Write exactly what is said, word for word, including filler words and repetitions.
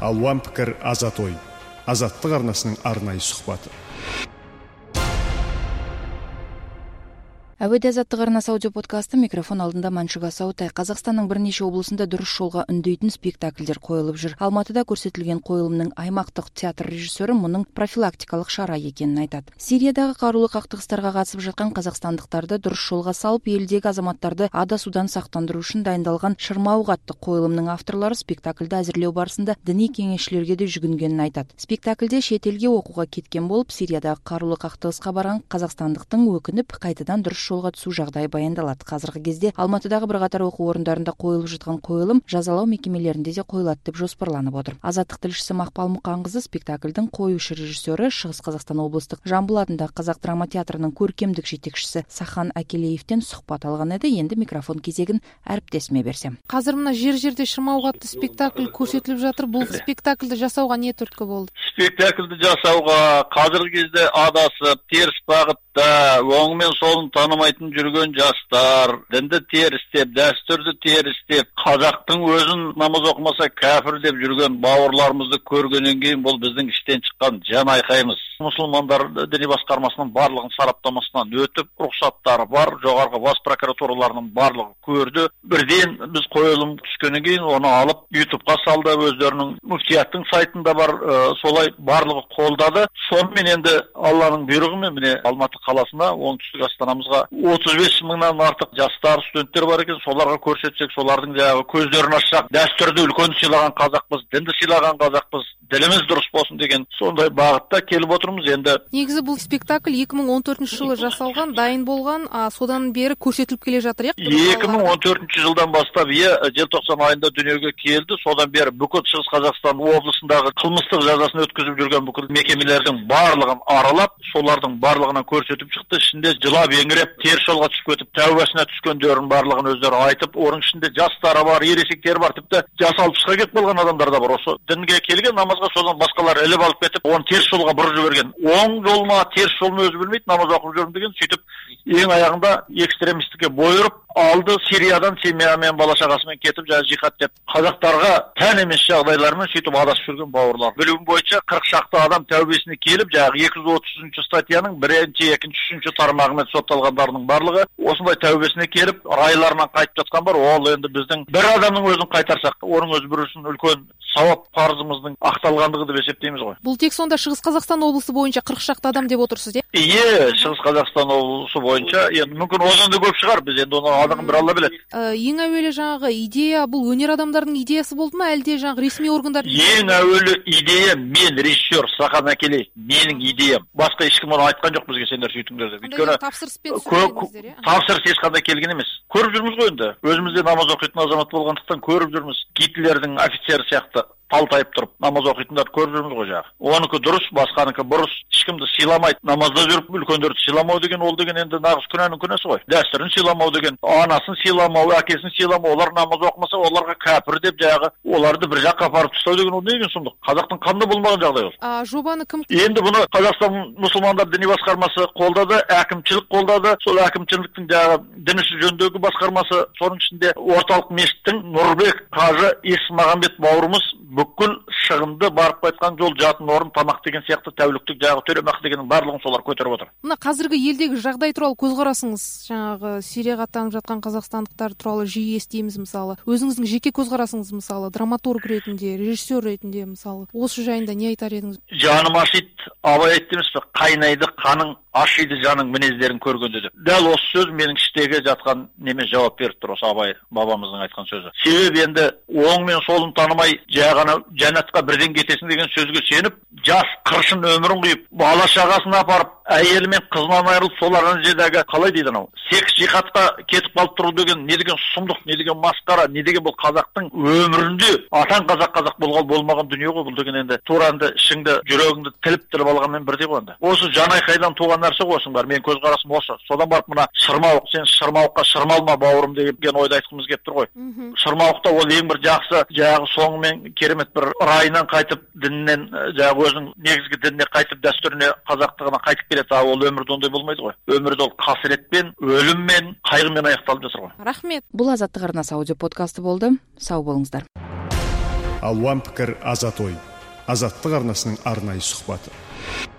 Алуан пікір азат ой. Азаттық арнасының арнайы сұхбаты. Әуеде азаттық арнасы аудио подкасты, микрофон алдында Маншуга Саутай. Қазақстанның бірнеше облысында дұрыс жолға үндейтін спектакльдер қойылып жүр. Алматыда көрсетілген қойылымның аймақтық театр режиссері мұның профилактикалық шара екенін айтады. Сириядағы қарулы қақтығыстарға қатысып жатқан қазақстандықтарды дұрыс жолға салып, елдегі азаматтарды адасудан сақтандыру үшін дайындалған Шырмауық атты қойылымның авторлары спектакльді әзірлеу барысында діни кеңесшілерге де жүгінгенін айтады. Спектакльде шетелге оқуға кеткен болып, Сириядағы қарулы қақтығысқа барған қазақстандықтың өкініп қайтадан дұрыс жолға түсу жағдайы баяндалады. Қазіргі кезде Алматыдағы бірқатар оқу орындарында қойылып жатқан қойылым жазалау мекемелерінде де қойылады деп жоспарланып отыр. Азаттық тілшісі Мақпал Мұқанқызы спектакльдің қоюшы режиссері, Шығыс Қазақстан облыстық Жамбыл атындағы Қазақ драма театрының көркемдік жетекшісі Сахан Акелеевтен сұхбат алған еді. Енді микрофон кезегін әріптесіме берсем. Қазір мына жер-жерде Шырмауық атты спектакль көрсетіліп жатыр. Бұл спектакльді жасауға не түрткі болды? Спектакльді жасауға қазіргі кезде адасып, теріс бағытта, оң мен солын танымайтын жүрген жастар, дінді терістеп, дәстүрді терістеп, қазақтың өзін намаз оқымаса кәпір деп жүрген бауырларымызды көргеннен кейін бұл біздің іштен шыққан жан айқайымыз. Мұсылмандар діни басқармасының барлығын сараптамасынан өтіп, рұқсаттары бар, жоғарғы бас прокуратураларының барлығы көрді. Бірден біз қойылым түскеннен кейін оны алып ютубқа салды, өздерінің мүфтияттың сайтында бар, солай барлығы қолдады. Сонымен енді Алланың бұйрығымен міне Алматы қаласына, оңтүстік астанамызға отыз бес мыңнан артық жастар, студенттер бар екен. Соларға көрсетсек, солардың жаңағы көздерін ашсақ, дәстүрді үлкен сыйлаған қазақпыз, дінді сыйлаған қазақпыз, діліміз дұрыс болсын деген сондай бағытта келіп отырмыз енді. Негізі бұл спектакль екі мың он төртінші жылы жасалған, дайын болған, а содан бері көрсетіліп келе жатыр, иә? екі мың он төртінші жылдан бастап, иә, желтоқсан айында дүниеге келді. Содан бері бүкіл Шығыс Қазақстан облысындағы қылмыстық жазасын өткізіп жүрген бүкіл мекемелердің барлығын аралап, солардың барлығынан көрсетіп шықты. Ішінде жылап еңіреп, теріс жолға түсіп кетіп, тәубасына түскендерін барлығын өздері айтып, оның ішінде жастары бар, ересектері бар, тіпті жас алпысқа кетіп қалған адамдар да бар. Осы дінге келген, намазға содан басқалар іліп алып кетіп, оны теріс жолға бұрып жіберген. Оң жол ма, теріс жол ма өзі білмейді, намаз оқып жүрмін деген, сөйтіп ең аяғында экстремистікке бой ұрып алды. Сириядан семьямен, бала шағасымен кетіп, жаңа жихад деп қазақтарға тән емес жағдайлармен сөйтіп адасып жүрген бауырлар. Білуім бойынша қырық шақты адам тәубесіне келіп, жаңағы екі жүз отызыншы статьяның бірінші, екінші, үшінші тармағымен сотталғандарының барлығы осындай тәубесіне келіп, райларынан қайтып жатқан бар. Ол енді біздің бір адамның өзін қайтарсақ, оның өзі бір үшін үлкен сауап парызымыздың ақталғандығы деп есептейміз ғой. Бұл тек сонда Шығыс Қазақстан облысы бойынша қырық шақты адам деп отырсыз, иә? Иә, Шығыс Қазақстан облысы бойынша, енді мүмкін одан да көп шығар, біз енді оны адығын бір Алла біледі. Ең әуелі жаңағы идея бұл өнер адамдарының идеясы болды ма, әлде жаңағы ресми органдар? Ең әуелі идея мен режиссер Сахан Акелеев, менің идеям. Басқа ешкім оны айтқан жоқ бізге, сендер сөйтіңдер деп. Өйткені тапсырыспен түсірдіңіздер, иә? Тапсырыс ешқандай келген емес. Көріп жүрміз ғой енді. Өзімізде намаз оқитын азамат болғандықтан көріп жүрміз. Гитлердің офицері сияқты талтайып тұрып намаз оқитындар көріп жүрміз ғой жағы. Оныкі дұрыс, басқаныкі бұрыс. Ешкімді сыйламайды. Намазда жүріп үлкендерді сыйламау деген, ол деген енді нағыз күнәнің күнәсі ғой. Дәстүрін сыйламау деген, анасын сыйламау, әкесін сыйламау, олар намаз оқымаса, оларға кәпір деп жағы, оларды бір жаққа апарып тастау деген ол не деген сұмдық? Қазақтың қанында болмаған жағдай ол. А жобаны кім? Енді бұны Қазақстан мұсылмандар діни басқармасы қолдады, әкімшілік қолдады. Сол әкімшіліктің жағы дін ісі жөніндегі басқармасы, соның ішінде орталық мешіттің Нұрбек қажы Есмағамбет бауырымыз бүкіл шығынды барып қайтқан жол, жатын орын, тамақ деген сияқты тәуліктік жағы төлемақы дегеннің барлығын солар көтеріп отыр. Мына қазіргі елдегі жағдай туралы көзқарасыңыз, жаңағы Сирияға аттанып жатқан қазақстандықтар туралы жиі естиміз мысалы. Өзіңіздің жеке көзқарасыңыз мысалы, драматург ретінде, режиссер ретінде мысалы, осы жайында не айтар едіңіз? Жаным ашиды, Абай айтты емес пе, қайнайды қаның, ашиды жаның мінездерін көргенде деп. Дәл осы сөз менің іштегі жатқан неме жауап беріп тұр, осы Абай бабамыздың айтқан сөзі. Себебі енді оң мен солын танымай жағана жәннатқа бірден кетесің деген сөзге сеніп, жас қыршын өмірін құйып, бала шағасын апарып, әйелі мен қызынан айырылып, солардың жердегі қалай дейді анау, секс жихадқа кетіп қалып тұру деген не деген сұмдық, не деген масқара, не деген бұл қазақтың өмірінде атан қазақ қазақ болған болмаған дүние ғой бұл деген. Енді тура енді ішіңді, жүрегіңді тіліп тіліп алғанмен бірдей ғой енді. Осы жанайқайдан туған нәрсе ғой осының бәрі. Мен көзқарасым осы. Содан барып мына Шырмауық, сен Шырмауыққа шырмалма бауырым деген ойды айтқымыз келіп тұр ғой. Шырмауықта ол ең бір жақсы, жаңағы соңымен керемет бір райынан қайтып, діннен, жаңағы өзінің негізгі дініне қайтып, дәстүріне, қазақтығына қайтып келеді. Ол өмірде ондай болмайды ғой. Өмірде ол қасіретпен, өліммен, қайғымен аяқталып жатыр ғой. Рахмет. Бұл Азаттық арнасы аудио подкасты болды. Сау болыңыздар. Алуан пікір азат ой. Азаттық арнасының арнайы сұхбаты.